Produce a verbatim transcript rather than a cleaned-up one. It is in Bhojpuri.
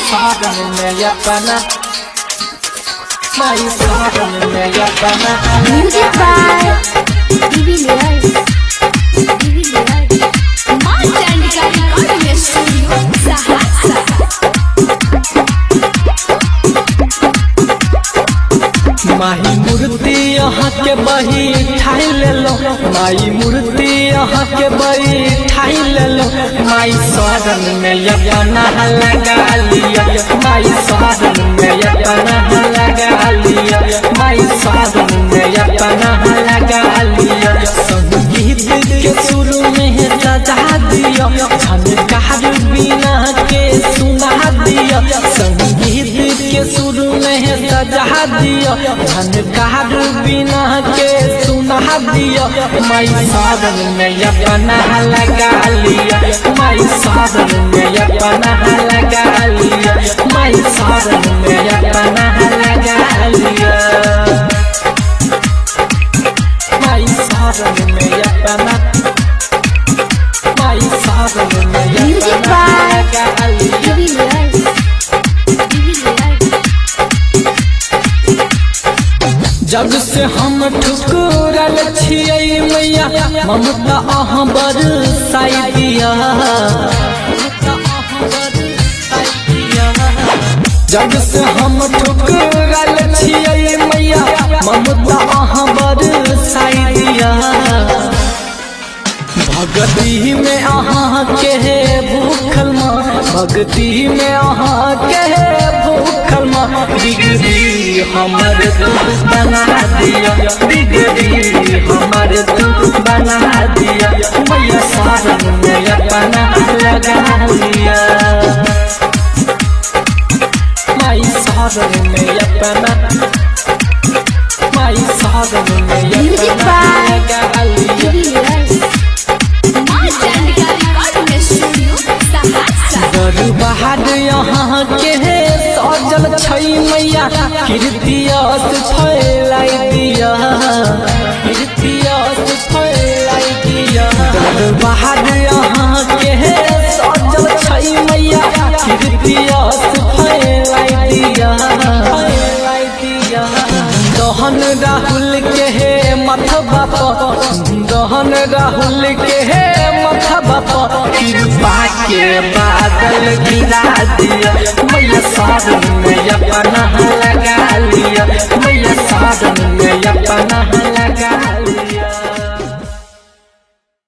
साधन में अपना माई साधन में अपना music by DV layers DV layers मां चंडिका रिकॉर्डिंग स्टूडियो सहरसा। माही मूर्ति यहाँ के बही ठाई ले लो माई मूर्ति यहाँ के बही ठाई ले लो माई साधन में अपना लगा लिया माई साधन में अपना लगा लिया माई साधन में अपना लगा लिया संगीत के शुरू में सजा दिया झनकार बिना के सुना दिया संगीत के शुरू में सजा दिया झनकार बिना के सुना दिया माई साधन में अपना लगा लिया माई साधन में अपना लगा लिया माई साधन में अपना लगा लिया माई साधन में अपना माई साधन में music by DV layers DV layers जब से हम ठुकरल छियै मैया ममता अहाँ बरसाई दिया जब से हम ठुकरल छियै मैया ममता अहाँ बरसाई दिया भगती में अहाँ के भूखल माँ भगती में अहाँ के भूखल माँ बिगड़ी हमर दुख बना दिया बिगड़ी हमर दुख बना दिया मैया साधन में अपना लगा लिया माई साधन में अपना माई साधन में म्यूजिक अपना बाय लगा लिया डीवी लेयर्स मां चंडिका रिकॉर्डिंग स्टूडियो सहरसा। बहाद यहाँ के सजल छै मैया कीर्तियस फैलाई दिया कीर्तियस फैलाई दिया बहाद यहाँ के सजल छै मैया कीर्तियस फैलाई दिया फैलाई दिया दहन राहुल के मथबा पर दहन राहुल के मथबा पर कृपा के बादल गिरा दिया मैया साधन में अपना लगा लिया मैया साधन में अपना लगा लिया।